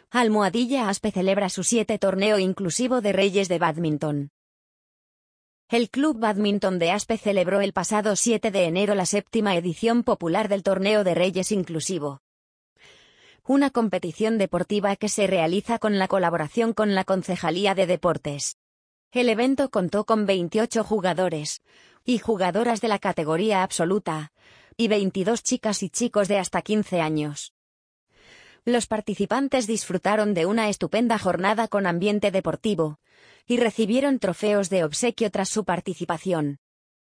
Almohadilla Aspe celebra su 7º torneo inclusivo de Reyes de Bádminton. El Club Bádminton de Aspe celebró el pasado 7 de enero la 7ª edición popular del Torneo de Reyes Inclusivo. Una competición deportiva que se realiza con la colaboración con la Concejalía de Deportes. El evento contó con 28 jugadores y jugadoras de la categoría absoluta, y 22 chicas y chicos de hasta 15 años. Los participantes disfrutaron de una estupenda jornada con ambiente deportivo, y recibieron trofeos de obsequio tras su participación.